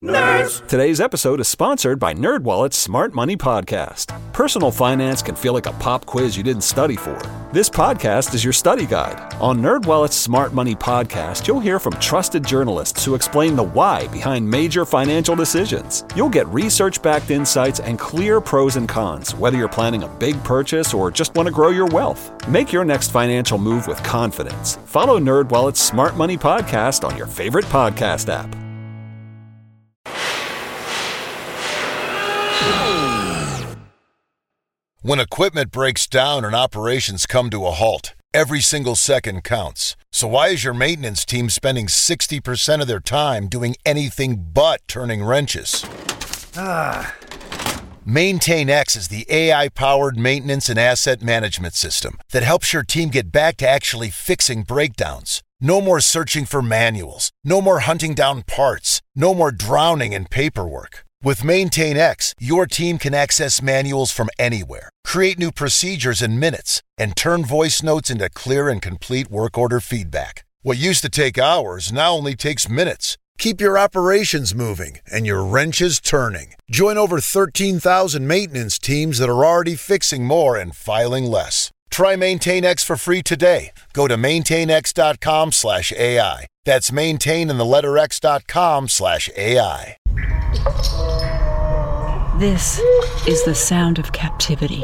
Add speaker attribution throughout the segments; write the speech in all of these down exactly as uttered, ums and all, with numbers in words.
Speaker 1: Nerds! Today's episode is sponsored by NerdWallet's Smart Money Podcast. Personal finance can feel like a pop quiz you didn't study for. This podcast is your study guide. On NerdWallet's Smart Money Podcast, you'll hear from trusted journalists who explain the why behind major financial decisions. You'll get research-backed insights and clear pros and cons, whether you're planning a big purchase or just want to grow your wealth. Make your next financial move with confidence. Follow NerdWallet's Smart Money Podcast on your favorite podcast app.
Speaker 2: When equipment breaks down and operations come to a halt, every single second counts. So why is your maintenance team spending sixty percent of their time doing anything but turning wrenches? Ah. MaintainX is the A I-powered maintenance and asset management system that helps your team get back to actually fixing breakdowns. No more searching for manuals. No more hunting down parts. No more drowning in paperwork. With MaintainX, your team can access manuals from anywhere, create new procedures in minutes, and turn voice notes into clear and complete work order feedback. What used to take hours now only takes minutes. Keep your operations moving and your wrenches turning. Join over thirteen thousand maintenance teams that are already fixing more and filing less. Try MaintainX for free today. Go to maintainx.com slash AI. That's maintain in the letter x.com slash AI.
Speaker 3: This is the sound of captivity.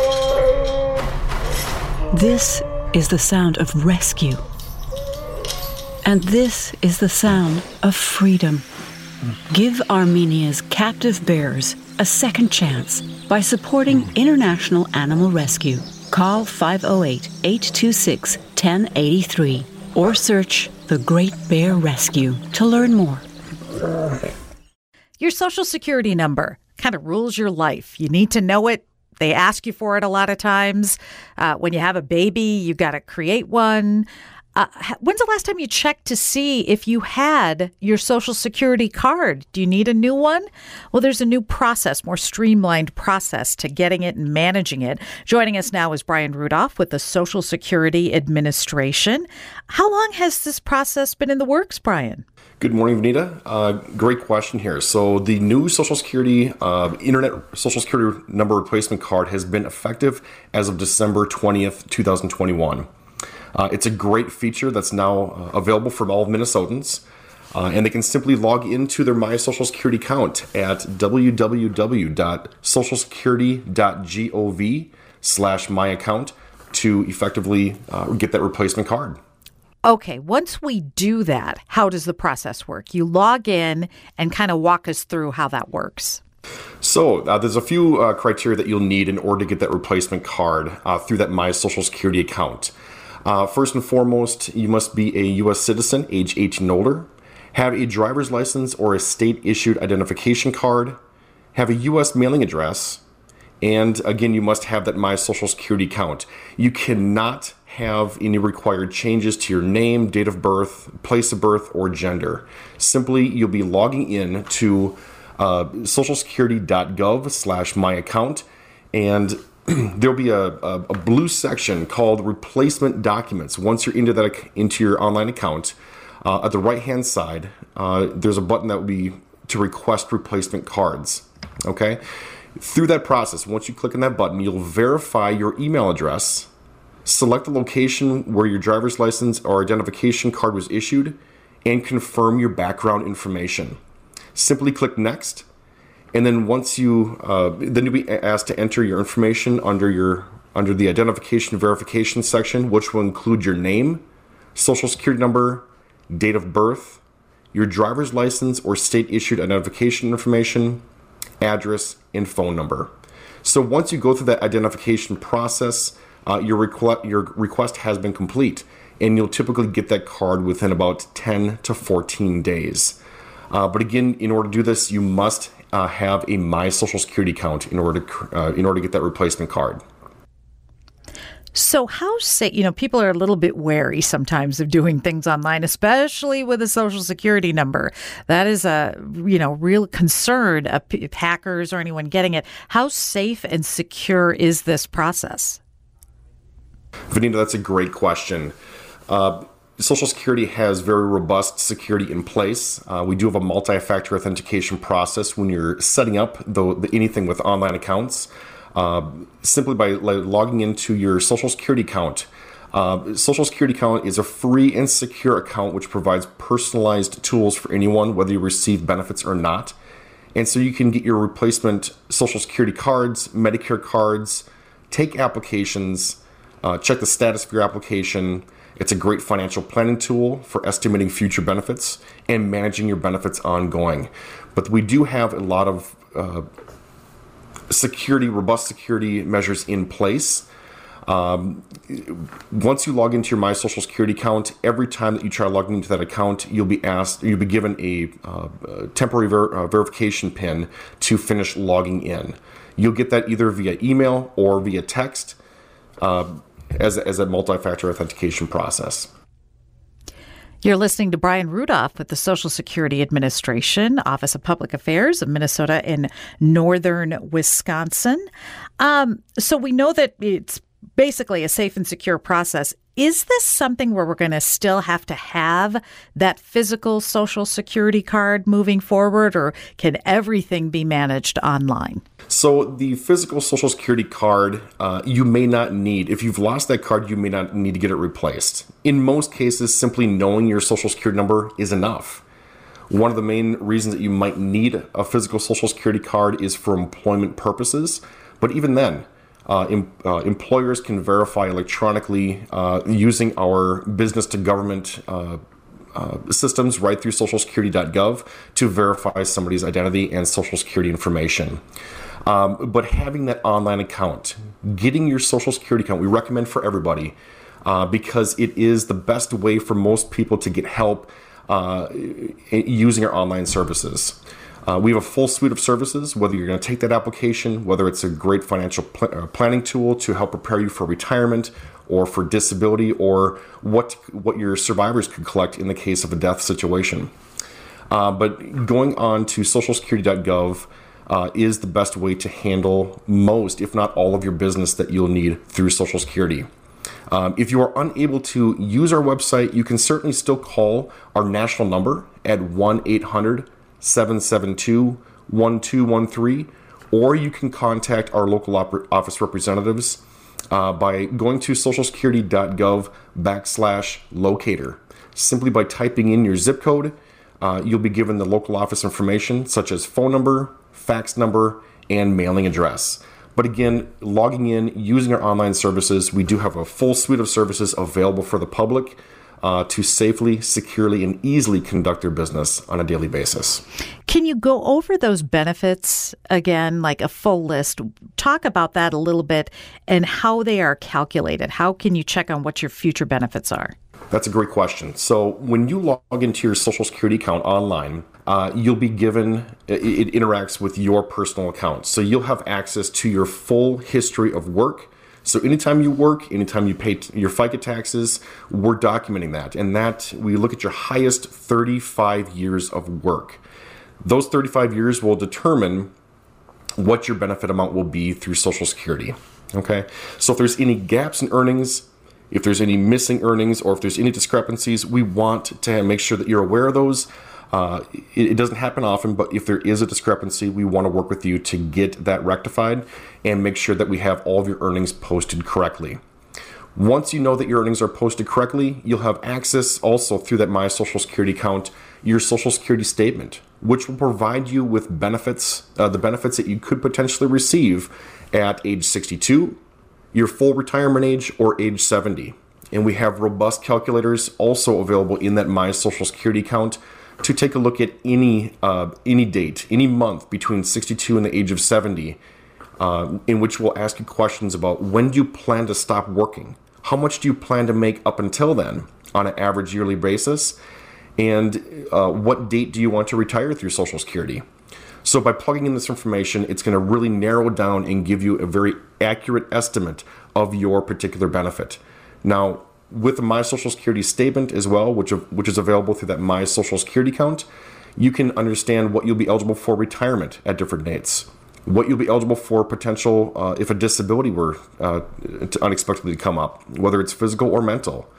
Speaker 3: This is the sound of rescue. And this is the sound of freedom. Give Armenia's captive bears a second chance by supporting International Animal Rescue. Call five oh eight, eight two six, one oh eight three or search The Great Bear Rescue to learn more.
Speaker 4: Your Social Security number kind of rules your life. You need to know it. They ask you for it a lot of times. Uh, when you have a baby, you got to create one. Uh, when's the last time you checked to see if you had your Social Security card? Do you need a new one? Well, there's a new process, more streamlined process to getting it and managing it. Joining us now is Brian Rudolph with the Social Security Administration. How long has this process been in the works, Brian?
Speaker 5: Good morning, Vanita. Uh, great question here. So the new Social Security uh, Internet Social Security number replacement card has been effective as of December twentieth, twenty twenty-one. Uh, it's a great feature that's now uh, available for all Minnesotans, uh, and they can simply log into their My Social Security account at w w w dot social security dot gov slash my account to effectively uh, get that replacement card.
Speaker 4: Okay, once we do that, how does the process work? You log in and kind of walk us through how that works.
Speaker 5: So uh, there's a few uh, criteria that you'll need in order to get that replacement card uh, through that My Social Security account. Uh, first and foremost, you must be a U S citizen, age eighteen and older, have a driver's license or a state-issued identification card, have a U S mailing address, and again, you must have that My Social Security account. You cannot have any required changes to your name, date of birth, place of birth, or gender. Simply, you'll be logging in to uh, social security dot gov slash my account, and there'll be a, a, a blue section called Replacement Documents. Once you're into that into your online account, uh, at the right-hand side, uh, there's a button that will be to request replacement cards. Okay? Through that process, once you click on that button, you'll verify your email address, select the location where your driver's license or identification card was issued, and confirm your background information. Simply click Next. And then once you, uh, then you'll be asked to enter your information under your under the identification verification section, which will include your name, social security number, date of birth, your driver's license or state-issued identification information, address, and phone number. So once you go through that identification process, uh, your request your request has been complete, and you'll typically get that card within about ten to fourteen days. Uh, but again, in order to do this, you must Uh, have a My Social Security account in order to uh, in order to get that replacement card.
Speaker 4: So how say, you know, people are a little bit wary sometimes of doing things online, especially with a Social Security number. That is a, you know, real concern of hackers or anyone getting it. How safe and secure is this process?
Speaker 5: Vanita, that's a great question. Uh, Social Security has very robust security in place. Uh, we do have a multi-factor authentication process when you're setting up the, the, anything with online accounts. Uh, simply by like, logging into your Social Security account. Uh, Social Security account is a free and secure account which provides personalized tools for anyone, whether you receive benefits or not. And so you can get your replacement Social Security cards, Medicare cards, take applications, uh, check the status of your application. It's a great financial planning tool for estimating future benefits and managing your benefits ongoing. But we do have a lot of uh, security, robust security measures in place. Um, once you log into your My Social Security account, every time that you try logging into that account, you'll be asked, you'll be given a uh, temporary ver- uh, verification pin to finish logging in. You'll get that either via email or via text uh, as, a, as a multi-factor authentication process.
Speaker 4: You're listening to Brian Rudolph with the Social Security Administration, Office of Public Affairs of Minnesota in northern Wisconsin. Um, so we know that it's basically a safe and secure process. Is this something where we're going to still have to have that physical Social Security card moving forward, or can everything be managed online?
Speaker 5: So the physical Social Security card, uh, you may not need. If you've lost that card, you may not need to get it replaced. In most cases, simply knowing your Social Security number is enough. One of the main reasons that you might need a physical Social Security card is for employment purposes. But even then, uh, em- uh, employers can verify electronically uh, using our business-to-government uh, uh, systems right through social security dot gov to verify somebody's identity and Social Security information. Um, but having that online account, getting your Social Security account, we recommend for everybody uh, because it is the best way for most people to get help uh, using our online services. Uh, we have a full suite of services, whether you're going to take that application, whether it's a great financial pl- uh, planning tool to help prepare you for retirement or for disability, or what what your survivors could collect in the case of a death situation. Uh, but going on to social security dot gov uh, is the best way to handle most, if not all, of your business that you'll need through Social Security. Um, if you are unable to use our website, you can certainly still call our national number at one eight hundred seven seven two one two one three, or you can contact our local op- office representatives uh, by going to social security dot gov backslash locator. Simply by typing in your zip code, uh, you'll be given the local office information such as phone number, fax number, and mailing address. But again, logging in, using our online services, we do have a full suite of services available for the public uh, to safely, securely, and easily conduct their business on a daily basis.
Speaker 4: Can you go over those benefits again, like a full list? Talk about that a little bit and how they are calculated. How can you check on what your future benefits are?
Speaker 5: That's a great question. So when you log into your Social Security account online, uh, you'll be given, it, it interacts with your personal account. So you'll have access to your full history of work. So anytime you work, anytime you pay t- your FICA taxes, we're documenting that. And that, we look at your highest thirty-five years of work. Those thirty-five years will determine what your benefit amount will be through Social Security. Okay? So if there's any gaps in earnings, if there's any missing earnings, or if there's any discrepancies, we want to make sure that you're aware of those. Uh, it, it doesn't happen often, but if there is a discrepancy, we want to work with you to get that rectified and make sure that we have all of your earnings posted correctly. Once you know that your earnings are posted correctly, you'll have access also through that My Social Security account, your Social Security statement, which will provide you with benefits, uh, the benefits that you could potentially receive at age sixty-two, your full retirement age, or age seventy. And we have robust calculators also available in that My Social Security account to take a look at any uh, any date, any month between sixty-two and the age of seventy, uh, in which we'll ask you questions about when do you plan to stop working? How much do you plan to make up until then on an average yearly basis? And uh, what date do you want to retire through Social Security? So by plugging in this information, it's going to really narrow down and give you a very accurate estimate of your particular benefit. Now, with the My Social Security statement as well, which which is available through that My Social Security account, you can understand what you'll be eligible for retirement at different dates, what you'll be eligible for potential uh, if a disability were uh, to unexpectedly come up, whether it's physical or mental.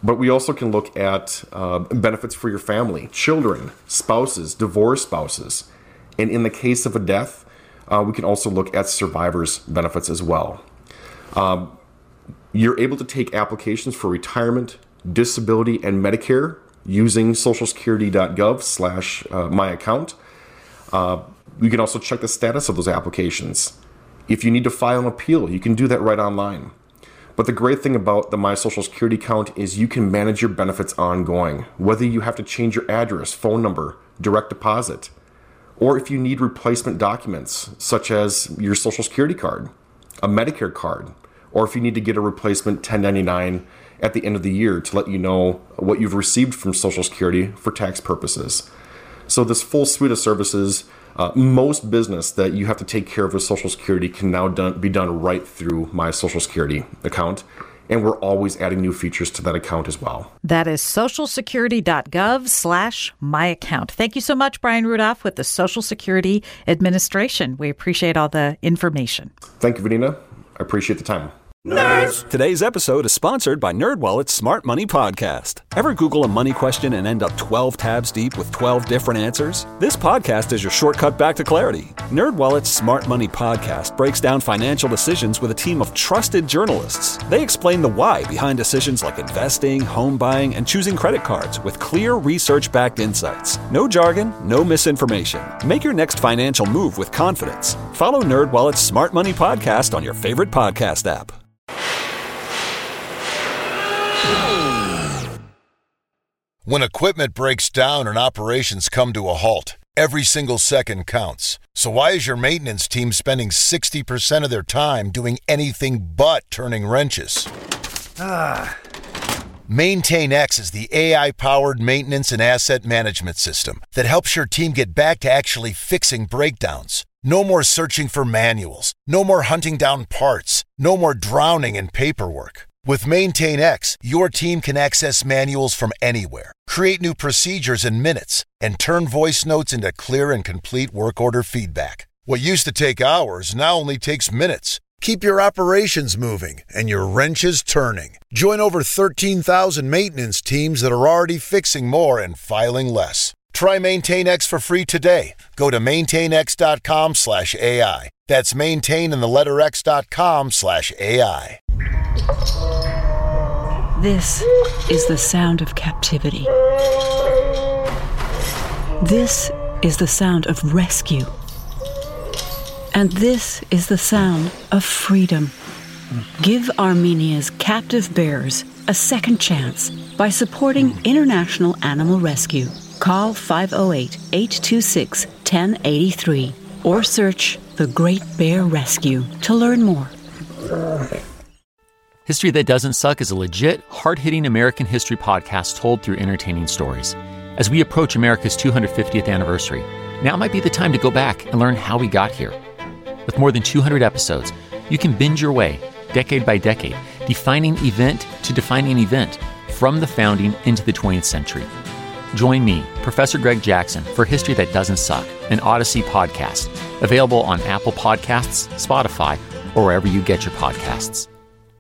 Speaker 5: But we also can look at uh, benefits for your family, children, spouses, divorced spouses. And in the case of a death, uh, we can also look at survivors' benefits as well. Um, you're able to take applications for retirement, disability, and Medicare using social security dot gov slash my account. Uh, you can also check the status of those applications. If you need to file an appeal, you can do that right online. But the great thing about the My Social Security account is you can manage your benefits ongoing, whether you have to change your address, phone number, direct deposit, or if you need replacement documents, such as your Social Security card, a Medicare card, or if you need to get a replacement ten ninety-nine at the end of the year to let you know what you've received from Social Security for tax purposes. So this full suite of services, uh, most business that you have to take care of with Social Security can now done, be done right through My Social Security account. And we're always adding new features to that account as well.
Speaker 4: That is social security dot gov slash my account. Thank you so much, Brian Rudolph with the Social Security Administration. We appreciate all the information.
Speaker 5: Thank you, Vanina. I appreciate the time.
Speaker 1: Nerds! Today's episode is sponsored by NerdWallet's Smart Money Podcast. Ever Google a money question and end up twelve tabs deep with twelve different answers? This podcast is your shortcut back to clarity. NerdWallet's Smart Money Podcast breaks down financial decisions with a team of trusted journalists. They explain the why behind decisions like investing, home buying, and choosing credit cards with clear research-backed insights. No jargon, no misinformation. Make your next financial move with confidence. Follow NerdWallet's Smart Money Podcast on your favorite podcast app.
Speaker 2: When equipment breaks down and operations come to a halt, every single second counts. So why is your maintenance team spending sixty percent of their time doing anything but turning wrenches? Ah. MaintainX is the A I-powered maintenance and asset management system that helps your team get back to actually fixing breakdowns. No more searching for manuals. No more hunting down parts. No more drowning in paperwork. With MaintainX, your team can access manuals from anywhere, create new procedures in minutes, and turn voice notes into clear and complete work order feedback. What used to take hours now only takes minutes. Keep your operations moving and your wrenches turning. Join over thirteen thousand maintenance teams that are already fixing more and filing less. Try MaintainX for free today. Go to maintainx.com slash AI. That's maintain in the letter x.com slash AI.
Speaker 3: This is the sound of captivity. This is the sound of rescue. And this is the sound of freedom. Give Armenia's captive bears a second chance by supporting International Animal Rescue. Call five oh eight, eight two six, one oh eight three or search The Great Bear Rescue to learn more.
Speaker 6: History That Doesn't Suck is a legit, hard-hitting American history podcast told through entertaining stories. As we approach America's two hundred fiftieth anniversary, now might be the time to go back and learn how we got here. With more than two hundred episodes, you can binge your way, decade by decade, defining event to defining event, from the founding into the twentieth century. Join me, Professor Greg Jackson, for History That Doesn't Suck, an Odyssey podcast, available on Apple Podcasts, Spotify, or wherever you get your podcasts.